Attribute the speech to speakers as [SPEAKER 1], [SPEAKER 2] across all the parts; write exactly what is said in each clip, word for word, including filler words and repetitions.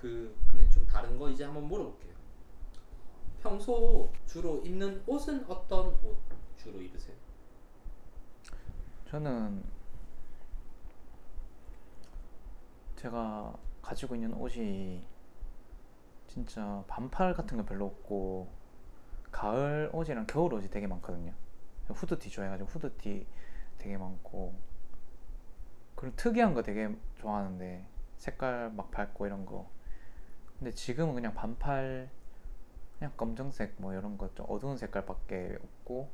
[SPEAKER 1] 그 그러면 좀 다른 거 이제 한번 물어볼게요. 평소 주로 입는 옷은 어떤 옷 주로 입으세요?
[SPEAKER 2] 저는 제가 가지고 있는 옷이 진짜 반팔 같은 거 별로 없고 가을 옷이랑 겨울 옷이 되게 많거든요. 후드티 좋아해가지고 후드티 되게 많고 그리고 특이한 거 되게 좋아하는데 색깔 막 밝고 이런 거. 근데 지금은 그냥 반팔, 그냥 검정색 뭐 이런 거 좀 어두운 색깔밖에 없고,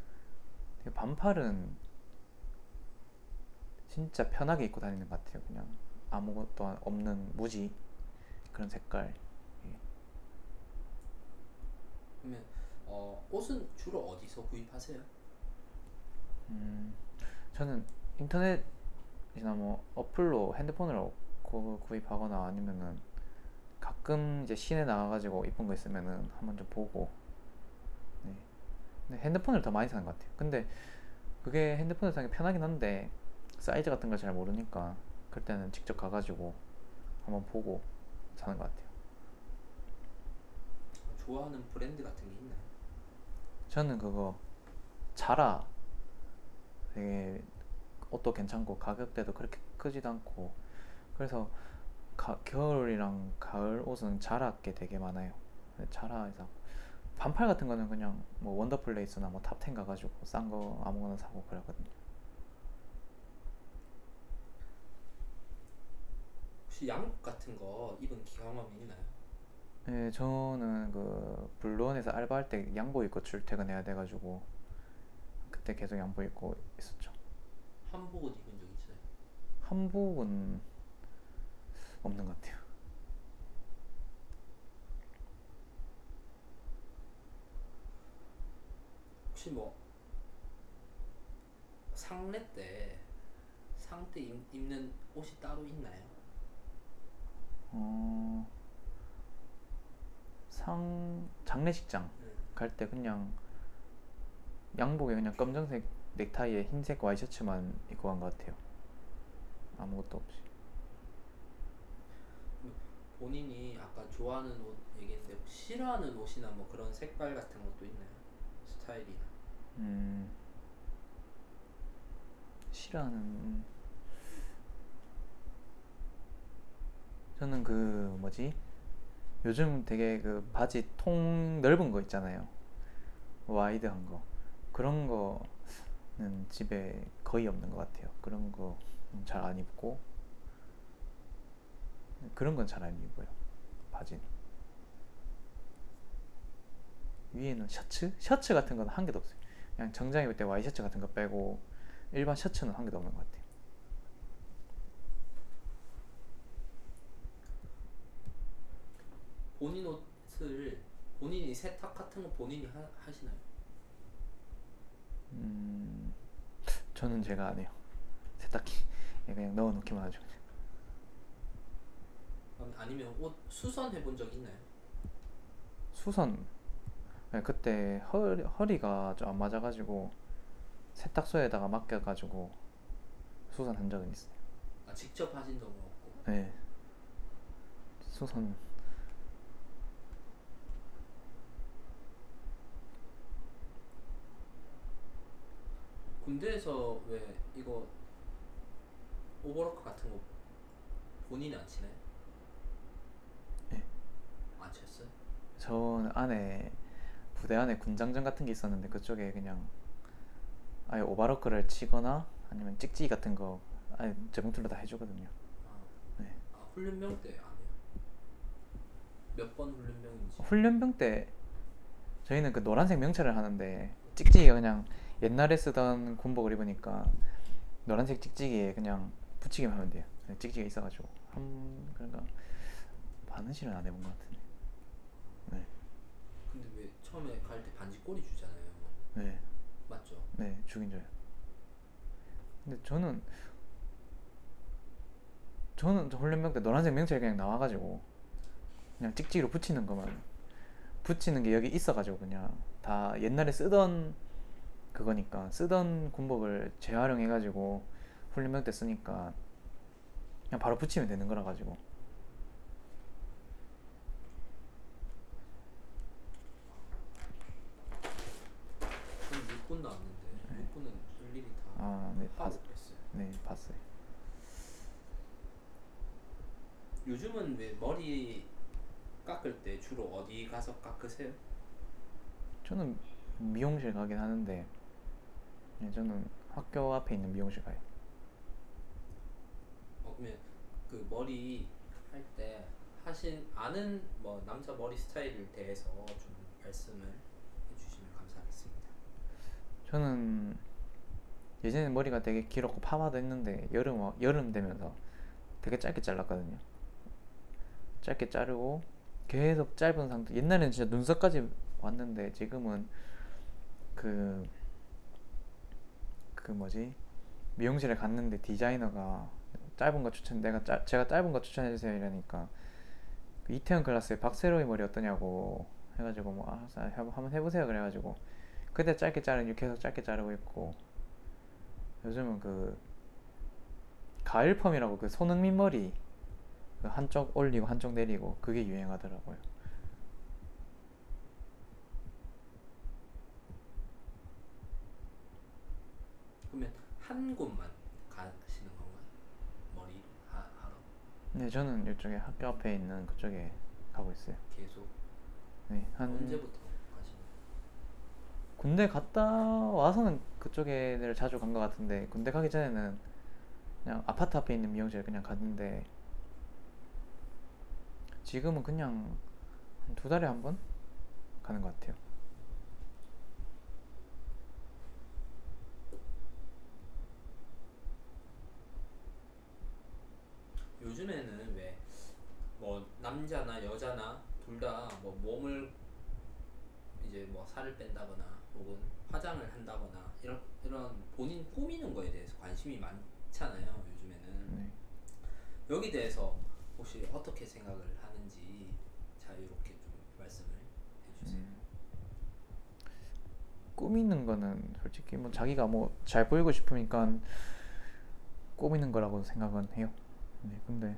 [SPEAKER 2] 반팔은 진짜 편하게 입고 다니는 것 같아요. 그냥 아무것도 없는 무지 그런 색깔.
[SPEAKER 1] 그러면 어, 옷은 주로 어디서 구입하세요?
[SPEAKER 2] 음, 저는 인터넷이나 뭐 어플로 핸드폰으로 구, 구입하거나 아니면은 가끔 이제 시내 나가가지고 이쁜 거 있으면은 한번 좀 보고. 네. 근데 핸드폰을 더 많이 사는 것 같아요. 근데 그게 핸드폰에서 사는 게 편하긴 한데 사이즈 같은 걸 잘 모르니까 그럴 때는 직접 가가지고 한번 보고 사는 것 같아요.
[SPEAKER 1] 좋아하는 브랜드 같은 게 있나요?
[SPEAKER 2] 저는 그거 자라, 되게 옷도 괜찮고 가격대도 그렇게 크지도 않고 그래서 가, 겨울이랑 가을 옷은 자라 게 되게 많아요. 자라에서 반팔 같은 거는 그냥 뭐 원더플레이스나 뭐 탑텐 가가지고 싼 거 아무거나 사고 그러거든요.
[SPEAKER 1] 혹시 양복 같은 거 입은 경험이 있나요?
[SPEAKER 2] 네, 저는 그 블루원에서 알바할 때 양복 입고 출퇴근해야 돼가지고 그때 계속 양복 입고 있었죠.
[SPEAKER 1] 한복은 입은 적 있어요?
[SPEAKER 2] 한복은 없는 것 같아요.
[SPEAKER 1] 혹시 뭐 상례 때 상 때 입는 옷이 따로 있나요?
[SPEAKER 2] 어, 상 장례식장
[SPEAKER 1] 네.
[SPEAKER 2] 갈 때 그냥 양복에 그냥 검정색 넥타이에 흰색 와이셔츠만 입고 간 것 같아요. 아무것도 없이.
[SPEAKER 1] 본인이 아까 좋아하는 옷 얘기했는데 혹시 싫어하는 옷이나 뭐 그런 색깔 같은 것도 있나요? 스타일이나.
[SPEAKER 2] 음, 싫어하는 저는 그 뭐지? 요즘 되게 그 바지 통 넓은 거 있잖아요. 와이드한 거. 그런 거는 집에 거의 없는 것 같아요. 그런 거 잘 안 입고 그런 건 잘 안 입어요. 바지는. 위에는 셔츠? 셔츠 같은 건 한 개도 없어요. 그냥 정장 입을 때 와이셔츠 같은 거 빼고 일반 셔츠는 한 개도 없는 것 같아요.
[SPEAKER 1] 본인 옷을 본인이 세탁 같은 거 본인이 하, 하시나요?
[SPEAKER 2] 음, 저는 제가 안 해요. 세탁기 그냥 넣어놓기만 하죠.
[SPEAKER 1] 아니면 옷 수선 해본 적 있나요?
[SPEAKER 2] 수선, 네, 그때 허리, 허리가 좀 안 맞아가지고 세탁소에다가 맡겨가지고 수선한 적은 있어요.
[SPEAKER 1] 아, 직접 하신 적은 없고.
[SPEAKER 2] 네, 수선.
[SPEAKER 1] 군대에서 왜 이거 오버로크 같은 거 본인이 안 치나요?
[SPEAKER 2] 네.
[SPEAKER 1] 안 쳤어요?
[SPEAKER 2] 저는 안에 부대 안에 군장전 같은 게 있었는데 그쪽에 그냥 아예 오바로크를 치거나 아니면 찍찍이 같은 거 아예 재봉틀로 다 해주거든요.
[SPEAKER 1] 아,
[SPEAKER 2] 네.
[SPEAKER 1] 아 훈련병 때 안 해요? 몇 번 훈련병인지.
[SPEAKER 2] 훈련병 때 저희는 그 노란색 명찰을 하는데 찍찍이가 그냥 옛날에 쓰던 군복을 입으니까 노란색 찍찍이에 그냥 붙이기만 하면 돼요. 찍찍이가 있어가지고 한 그런가 바느질은 안 해본 것 같은데. 네,
[SPEAKER 1] 근데 왜 처음에 갈 때 반지 꼬리 주잖아요.
[SPEAKER 2] 네,
[SPEAKER 1] 맞죠?
[SPEAKER 2] 네, 죽인 줘요. 근데 저는 저는 훈련병 때 노란색 명찰이 그냥 나와가지고 그냥 찍찍이로 붙이는 것만 붙이는 게 여기 있어가지고 그냥 다 옛날에 쓰던 그거니까 쓰던 군복을 재활용해가지고 훈련병 때 쓰니까 그냥 바로 붙이면 되는 거라 가지고 네, 봤,
[SPEAKER 1] 하고 그랬어요.
[SPEAKER 2] 네, 봤어요.
[SPEAKER 1] 요즘은 왜 머리 깎을 때 주로 어디 가서 깎으세요?
[SPEAKER 2] 저는 미용실 가긴 하는데, 네, 저는 학교 앞에 있는 미용실 가요.
[SPEAKER 1] 어, 그러면 그 머리 할 때 하신 아는 뭐 남자 머리 스타일에 대해서 좀 말씀을 해주시면 감사하겠습니다.
[SPEAKER 2] 저는 예전에 머리가 되게 길었고 파마도 했는데 여름 와- 여름 되면서 되게 짧게 잘랐거든요. 짧게 자르고 계속 짧은 상태. 옛날에는 진짜 눈썹까지 왔는데 지금은 그 그 뭐지, 미용실에 갔는데 디자이너가 짧은 거 추천, 내가 짜, 제가 짧은 거 추천해 주세요 이러니까 그 이태원 클라스의 박세로이 머리 어떠냐고 해가지고 뭐 아, 자, 한번 한번 해보세요 그래가지고 그때 짧게 자르니 계속 짧게 자르고 있고, 요즘은 그 가을 펌이라고 그 손흥민 머리 그 한쪽 올리고 한쪽 내리고 그게 유행하더라고요.
[SPEAKER 1] 그러면 한 곳만 가시는 건가요? 머리 하, 하러
[SPEAKER 2] 네, 저는 이쪽에 학교 앞에 있는 그쪽에 가고 있어요.
[SPEAKER 1] 계속
[SPEAKER 2] 네, 한
[SPEAKER 1] 언제부터 가시는 거예요?
[SPEAKER 2] 군대 갔다 와서는 그쪽에를 자주 간 것 같은데 군대 가기 전에는 그냥 아파트 앞에 있는 미용실 그냥 갔는데 지금은 그냥 한 두 달에 한 번 가는 것 같아요.
[SPEAKER 1] 요즘에는 왜 뭐 남자나 여자나 둘 다 뭐 몸을 이제 뭐 살을 뺀다거나 혹은 화장을 한다거나 이런 이런 본인 꾸미는 거에 대해서 관심이 많잖아요. 요즘에는
[SPEAKER 2] 네.
[SPEAKER 1] 여기 대해서 혹시 어떻게 생각을 하는지 자유롭게 좀 말씀을 해주세요.
[SPEAKER 2] 음, 꾸미는 거는 솔직히 뭐 자기가 뭐 잘 보이고 싶으니까 꾸미는 거라고 생각은 해요. 네, 근데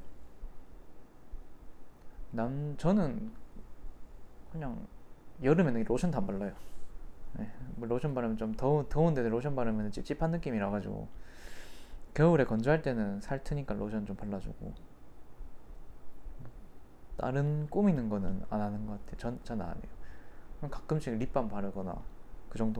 [SPEAKER 2] 남 저는 그냥 여름에는 로션 다 발라요. 네, 뭐 로션 바르면 좀 더운 더운 데는 로션 바르면 찝찝한 느낌이라 가지고 겨울에 건조할 때는 살 트니까 로션 좀 발라주고, 다른 꾸미는 거는 안 하는 것 같아요. 전, 전 안 해요. 그냥 가끔씩 립밤 바르거나 그 정도.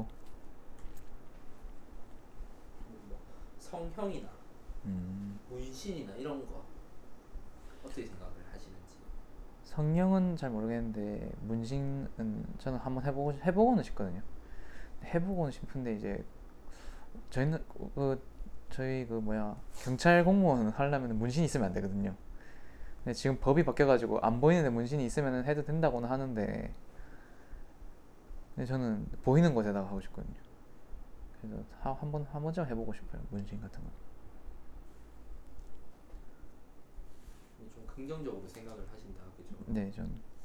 [SPEAKER 1] 뭐 성형이나
[SPEAKER 2] 음,
[SPEAKER 1] 문신이나 이런 거 어떻게 생각을 하시는지.
[SPEAKER 2] 성형은 잘 모르겠는데 문신은 저는 한번 해보고 해보고는 싶거든요. 해보고는 싶은데 이제 저희는 그 저희 그 뭐야 경찰 공무원 하려면 문신 있으면 안 되거든요. 근데 지금 법이 바뀌어가지고 안 보이는데 문신이 있으면 해도 된다고는 하는데, 근데 저는 보이는 곳에다가 하고 싶거든요. 그래서 한번 한 번쯤 해보고 싶어요, 문신 같은 거.
[SPEAKER 1] 좀 긍정적으로 생각을 하신다, 그죠?
[SPEAKER 2] 네, 전